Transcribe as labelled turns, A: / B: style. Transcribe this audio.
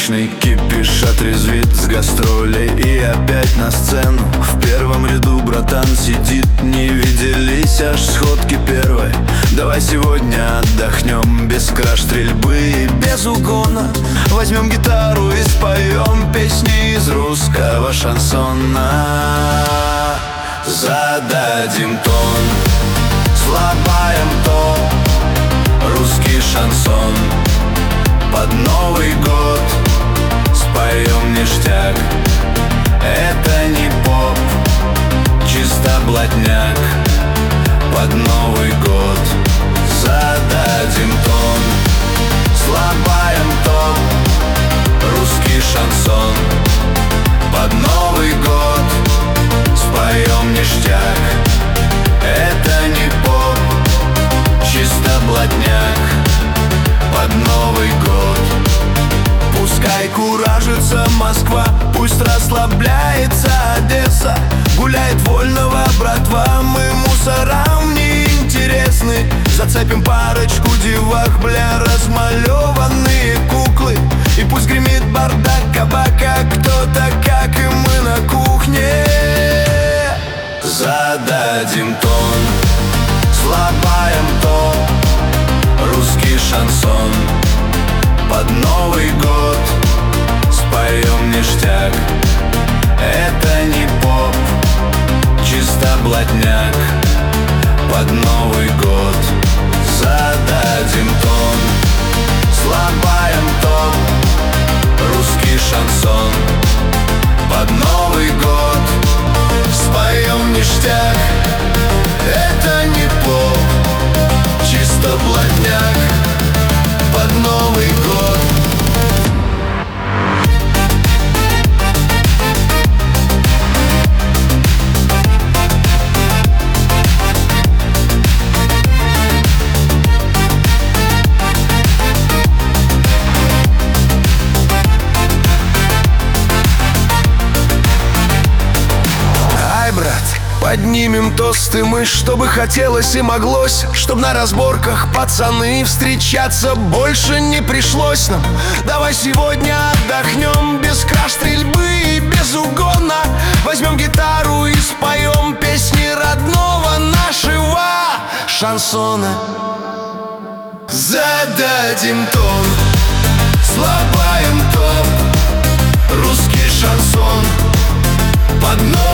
A: Праздничный кипиш отрезвит с гастролей и опять на сцену. В первом ряду братан сидит, не виделись аж сходки первой. Давай сегодня отдохнем без краш, стрельбы и без угона. Возьмем гитару и споем песни из русского шансона. Зададим тон, слабаем топ, русский шансон. Под Новый год споем ништяк. Это не поп, чисто блатняк. Под Новый год зададим тон, слабаем топ, русский шансон. Под Новый год споем ништяк. Это не поп, чисто блатняк. Под Новый год пускай куражится Москва, пусть расслабляется Одесса. Гуляет вольного братва, мы мусорам не интересны. Зацепим парочку девах, бля, размалеванные куклы. И пусть гремит бардак кабака, кто-то как и мы на кухне. Зададим тон, слабаем топ, русский шансон. Под Новый год споем ништяк. Это не поп, чисто блатняк. Под Новый год зададим тон, слабаем топ, русский шансон. Под Новый год споем ништяк. Это не поп, чисто блатняк. Под Новый год.
B: Ай, брат, поднимем тосты мы, чтобы хотелось и моглось, чтоб на разборках пацаны встречаться больше не пришлось нам. Давай сегодня отдохнем без краш, стрельбы и без угона. Возьмем гитару и споем песни родного нашего шансона.
A: Зададим тон, слабаем топ, русский шансон. Под